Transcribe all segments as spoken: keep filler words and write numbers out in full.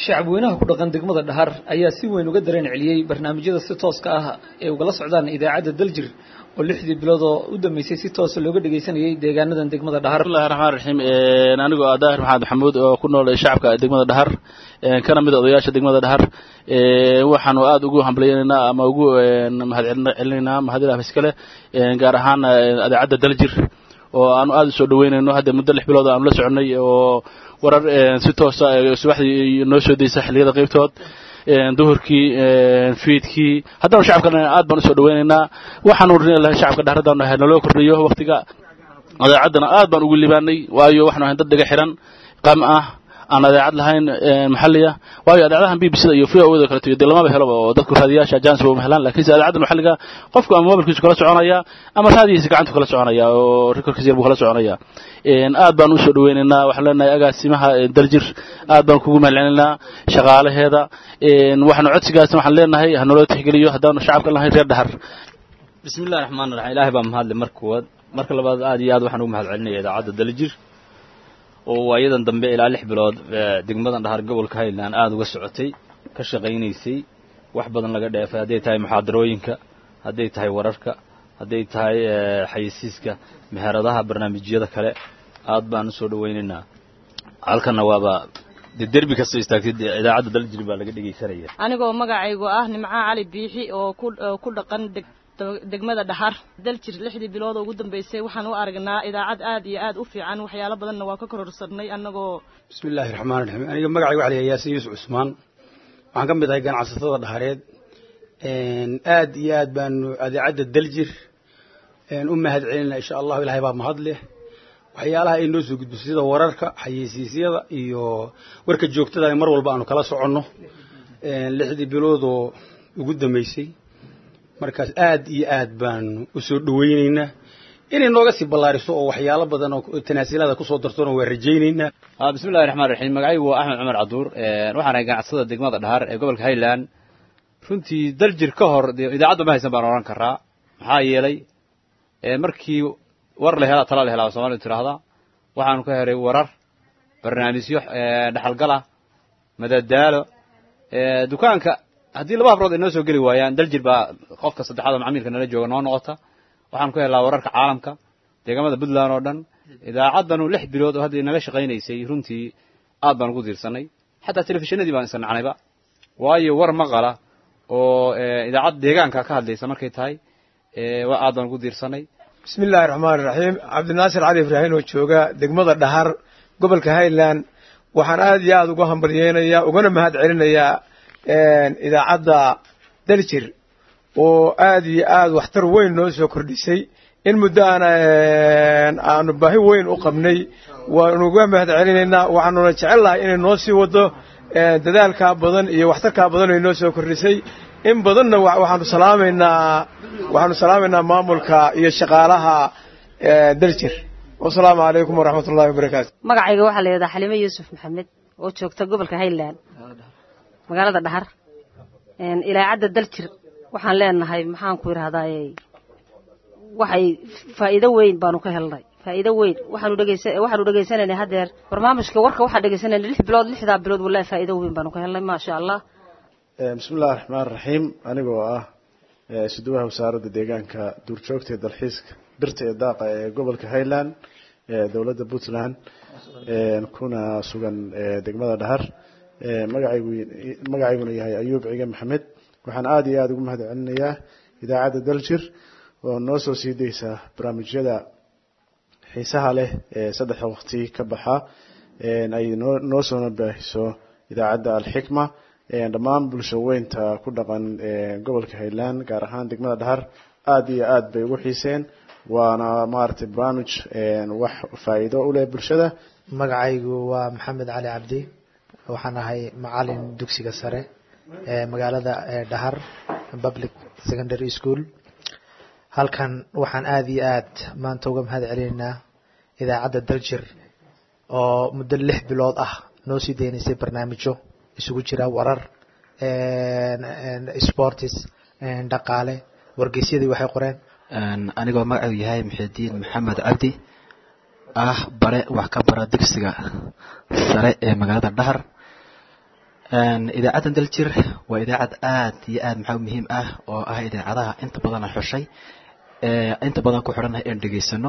shacab weynaha ku dhaqan degmada Dhahar ayaa si weyn uga dareen celiyay barnaamijyada si tooska ah ee uga la socdaan idaacadda Daljir oo lixdii bilood oo u dhameysay si toos looga dhageysanayay deegaanadan degmada Dhahar. Bismillahir Rahmaanir Rahiim. Ee anigu Daahir Maxamed Maxamuud oo ku nool shacabka degmada Dhahar ee kana mid ah odayaasha degmada Dhahar ee waxaan aad ugu hambalyeynaa ama ugu mahadcelinaynaa mahadilaa fiskale ee gaar ahaan idaacadda Daljir oo aanu aad u soo dhaweynayno hadda muddo lix bilood aan la soconay oo warar si toos ah subaxdii noo soo deysay xilliyada qaybtood duhurkii fiidkii haddana shacabkana aad baan u soo dhaweynaynaa waxaan u rinaynaa shacabka Dhahradana waxay naloo kordhiyo waqtiga idaacadana aad baan ugu libaanay waayo waxaan ahayn dad dhaga xiran qam ah aan idaacad lahayn maxalliya waayo idaacadahan B B C iyo V O A kala tiyo lama helo oo dadku raadiyaasha jans oo mahlan laakiin idaacadda maxalliga qofku ama mobilkiisu kala soconaya ama raadiyihiisa gacanta kala soconaya oo rekoorkiisa yar buu kala soconaya een aad baan u soo dhaweynaynaa waxaan leenahay agaasimaha Daljir aad baan kugu mahadcelinaynaa shaqaalaheeda een waxaan codsigaas waxaan leenahay hanoo tixgeliyo hadaan shacabka lahayn reer Dhahar. Bismillahir Rahmaanir Rahiim. Ilaahay baa mahadle markood marka labaad aad iyo aad waxaan ugu mahadcelinayaa idaacadda Daljir oo waayadan dambe ilaa lix bilood degmadan Dhahar gobolka Highland aad uga socotay ka shaqeynaysay wax badan laga dheefay haday tahay muxaadarooyinka haday tahay wararka haday tahay xayisiiska meheradaha barnaamijyada kale aad baan u soo dhaweynaynaa halkana waaba derbi ka soo istaagtay idaacadda Daljir baa laga dhageysanaya anigoo magacaygu ah Nimca Cali Biixi oo ku ku dhaqan degmada Dhahar Daljir lixdii bilood ugu dambeysay waxaan u aragnaa idaacad aad iyo aad u fiican waxyaalo badanna waa ka kororsanay anagoo Bismillahir Rahmaanir Rahiim. Aniga magacaygu waxa la yiraahdaa Yaasiin Yuusuf Cusmaan waxaan ka mid ahay ganacsatada Dhahareed een aad iyo aad baan idaacadda Daljir een u mahadcelinaa insha Allah Ilaahay baa mahad leh waxyaalaha ay noo soo gudbisay sida wararka xayeysiisyada iyo warka joogtada mar walba aanu kala soconno een lixdii bilood oo ugu dambeysay markaas aad iyo aad baan u soo dhaweynaynaa inay nooga si ballaariso oo waxyaalo badan oo tanaasilada ku soo dartona waa rajaynaynaa. ah Bismillahir Rahmaanir Rahiim. Magacaygu waa Axmed Cumar Caduur ee waxaan ahay ganacsada degmada Dhahar ee gobolka Highland runtii Daljir ka hor idaacadda ma haysan baan oran karaa maxaa yeelay ee markii war la helaa tala la helaa Soomaalidu tiraahdo waxaan ka heray warar barnaamijyo dhaxalgala madadaalo ee dukaanka haddii laba habrood ay noo soo gali waayaan Daljir baa qofka saddexaad macmiilka nala jooga noo noqota waxaan ku helaa wararka caalamka deegaamada Puntland oo dhan idaacaddanu lix bilood oo hadda naga shaqeynaysay runtii aad baan ugu diirsanay xataa telefishinadii baan isnacnayba waayo war maqala oo idaacad deegaanka ka hadlaysa markay tahay ee waa aad baan ugu diirsanay. Bismillahir Rahmaanir Rahiim. Cabdinaasir Cali Ibraahin oo jooga degmada Dhahar gobolka Highland waxaan aad iyo aad uga hambalyeeynaya ugana mahadcelinayaa een idaacadda Daljir oo aad iyo aad waxtar weyn noo soo kordhisay in muddo aan aanu baahi weyn u qabnay waan uga mahadcelinaynaa waxaanu jecelahay inay noo sii wado dadaalka badan iyo waxtarka badan ee noo soo kordhisay in badanna waxaanu salaameynaa waxaanu salaameynaa maamulka iyo shaqaalaha Daljir. Wassalaamu alaykum wa rahmatullahi wa barakaatuh. magacayga waxa la yiraahdaa Xalimo Yuusuf Maxamed oo joogta gobolka Highland magaalada Dhahar een idaacadda Daljir waxaan leenahay maxaan ku yiraahdaa waxay faa'iido weyn baanu ka helnay faa'iido weyn waxaanu dhageysan waxaanu dhageysanaynaa hadeer barnaamijka warka waxa dhageysanaynaa lix bilood lixda bilood wallahi faa'iido weyn baanu ka helnay ma sha Allah. Bismillahir Rahmaanir Rahiim. Anigoo ah siduwaha wasaaradda deegaanka duurjoogta dalxiiska birta ee daaqa ee gobolka Highland ee dawladda Puntland ee kuna sugan degmada Dhahar magacaygu magacayguna yahay Ayuub Ciga Maxamed waxaan aad iyo aad ugu mahadcelinayaa idaacadda Daljir oo noo soo sii deysa barnaamijyada xiisaha leh ee saddex waqti ka baxa ee ay noo soo baahiso idaacadda Al-Hikma ee dhammaan bulshada weynta ku dhaqan ee gobolka Highland gaar ahaan degmada Dhahar aad iyo aad bay ugu xiiseen waana maartay barnaamij ee wax faa'iido u leh bulshada. magacaygu waa Maxamed Cali Cabdi waxaan ahay macallin dugsiga sare ee magaalada Dhahar Public Secondary School halkan waxaan aad iyo aad maanta uga mahadcelinaynaa idaacadda Daljir oo muddo lix bilood ah noo sii deynaysay barnaamijyo isugu jira warar een sports een dhaqaale wargeysyadii waxay qoreen anigoo magacaygu yahay Muxudiin Maxamed Cabdi ah bare wax ka bara dugsiga sare ee magaalada Dhahar idaacaddan daljir waa idaacad aad iyo aad maxaa muhiim ah oo ah idaacadaha inta badan xushay inta badan ku xidhannahay in dhegaysano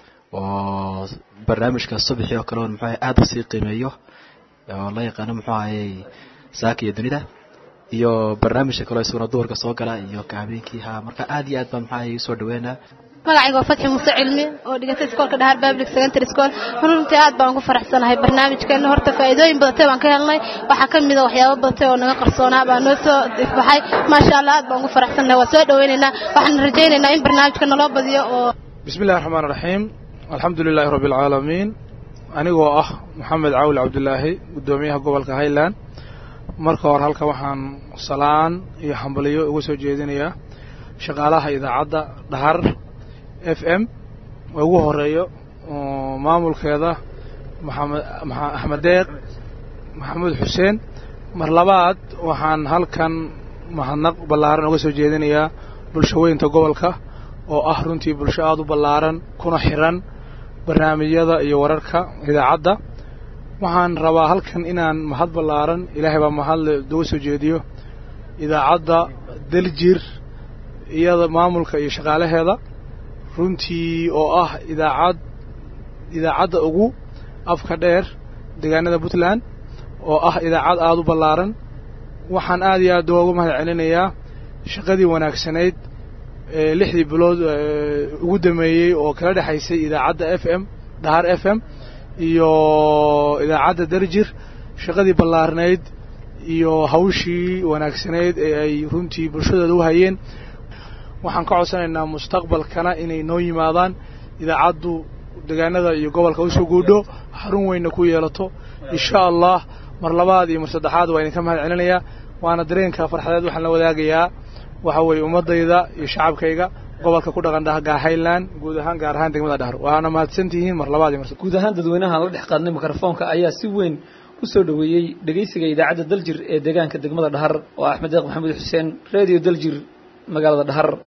oo barnaamijka subaxii oo kale muxuu aad u sii qiimeeyo oo la yaqaano muxuu ahaayey saaka iyo dunida iyo barnaamijka kale isaguna duhurka soo gala iyo habeenkii ha marka aad iyo aad baan maxaa ahaayey soo dhaweynaa magacayga waa Fatxi Muuse Cilmi oo dhigata iskoolka Dhahar Public Secondary School runtii aad baan ku faraxsanahay barnaamijkeena horta faa'iidooyin badan baan ka helnay waxa kamid ah waxyaabo badan oo naga qarsoonaa baa noo soo ifbaxay ma sha Allah aad baan ku faraxsanahay waa soo dhaweynaynaa waxaan rajaynaynaa in barnaamijka loo badiyo oo bismillaahir rahmaanir rahiim alxamdulillaahi rabbil caalamiin anigoo ah Maxamed Caawil Cabdullaahi gudoomiyaha gobolka Highland marka hore halka waxaan salaan iyo xambaliyo ugu soo jeedinayaa shaqaalaha idaacadda Dhahar F M ugu horeeyo maamulkeeda Maxamed Axmed Deeq Maxamed Xuseen mar labaad waxaan halkan mahadnaq ballaaran uga soo jeedinayaa bulshaweynta gobolka oo ah runtii bulsho aad u ballaaran kuna xiran barnaamijyada iyo wararka idaacadda waxaan rabaa halkan inaan mahad ballaaran ilaahay baa mahad uga soo jeediyo idaacadda Daljir iyada maamulka iyo shaqaalaheeda runtii oo ah idaacad idaacadda ugu afka dheer deegaanada Puntland oo ah idaacad aad u ballaaran waxaan aad iyo aad ugu mahad celinayaa shaqadii wanaagsaneyd ee lixdii bilood ugu dameeyay oo kala dhaxaysay idaacadda F M Dhahar F M iyo idaacadda Daljir shaqadii ballaarneyd iyo hawshii wanaagsaneyd ee ay runtii bulshada u hayeen waxaan ka codsanaynaa mustaqbalkana inay noo yimaadaan idaacaddu deegaanada iyo gobolka u soo guudho xarun weyn ku yeelato insha Allah mar labaad iyo mar saddexaad waa idin ka mahad celinayaa waana dareenka farxadeed waxaan la wadaagayaa waxa way ummadayda iyo shacabkayga gobolka ku dhaqan Dhahar Highland guud ahaan gaar ahaan degmada Dhahar waana mahadsantihiin mar labaad iyo mar guud ahaan dadweynaha la dhex qaadnay mikrofoonka ayaa si weyn u soo dhaweeyay dhageysiga idaacadda Daljir ee deegaanka degmada Dhahar oo Axmed Deeq Maxamed Xuseen radio Daljir magaalada Dhahar